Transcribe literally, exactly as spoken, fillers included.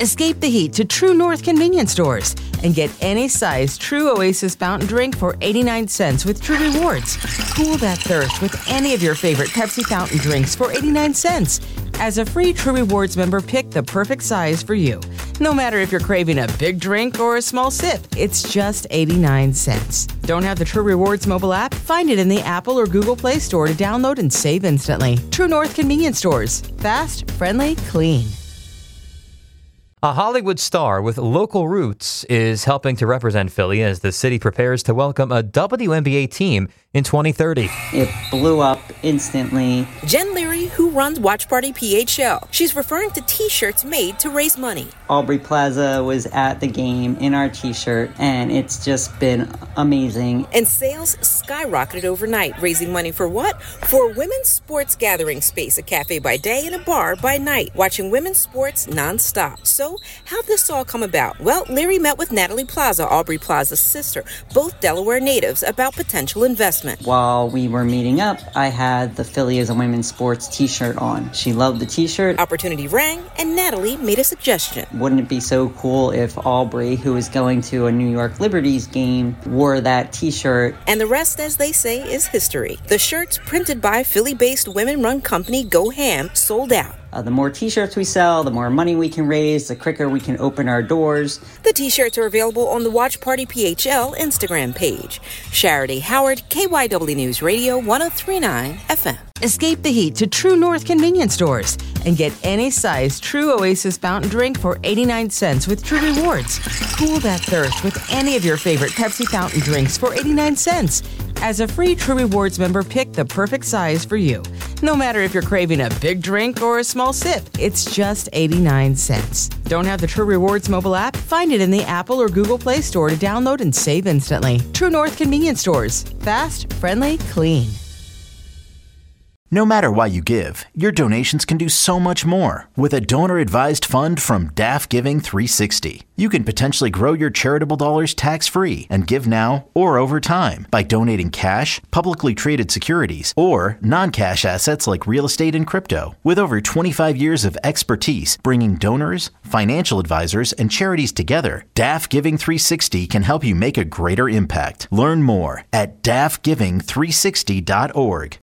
Escape the heat to True North convenience stores and get any size True Oasis fountain drink for eighty-nine cents with True Rewards. Cool that thirst with any of your favorite Pepsi fountain drinks for eighty-nine cents. As a free True Rewards member, pick the perfect size for you. No matter if you're craving a big drink or a small sip, it's just eighty-nine cents. Don't have the True Rewards mobile app? Find it in the Apple or Google Play Store to download and save instantly. True North convenience stores. Fast, friendly, clean. A Hollywood star with local roots is helping to represent Philly as the city prepares to welcome a W N B A team in twenty thirty. It blew up instantly. Jen Leary, who runs Watch Party P H L. She's referring to t-shirts made to raise money. Aubrey Plaza was at the game in our t-shirt, and it's just been amazing. And sales skyrocketed overnight, raising money for what? For a women's sports gathering space, a cafe by day and a bar by night, watching women's sports nonstop. So how'd this all come about? Well, Leary met with Natalie Plaza, Aubrey Plaza's sister, both Delaware natives, about potential investment. While we were meeting up, I had the Philly as a women's sports t-shirt on. She loved the t-shirt. Opportunity rang, and Natalie made a suggestion. Wouldn't it be so cool if Aubrey, who is going to a New York Liberties game, wore that t-shirt? And the rest, as they say, is history. The shirts, printed by Philly-based women-run company Go Ham, sold out. Uh, the more t-shirts we sell, the more money we can raise, the quicker we can open our doors. The t-shirts are available on the Watch Party P H L Instagram page. Charity Howard, K Y W News Radio, one oh three point nine F M. Escape the heat to True North convenience stores and get any size True Oasis fountain drink for eighty-nine cents with True Rewards. Cool that thirst with any of your favorite Pepsi fountain drinks for eighty-nine cents. As a free True Rewards member, pick the perfect size for you. No matter if you're craving a big drink or a small sip, it's just eighty-nine cents. Don't have the True Rewards mobile app? Find it in the Apple or Google Play Store to download and save instantly. True North convenience stores. Fast, friendly, clean. No matter why you give, your donations can do so much more. With a donor-advised fund from D A F Giving three sixty, you can potentially grow your charitable dollars tax-free and give now or over time by donating cash, publicly traded securities, or non-cash assets like real estate and crypto. With over twenty-five years of expertise bringing donors, financial advisors, and charities together, D A F Giving three sixty can help you make a greater impact. Learn more at D A F giving three sixty dot org.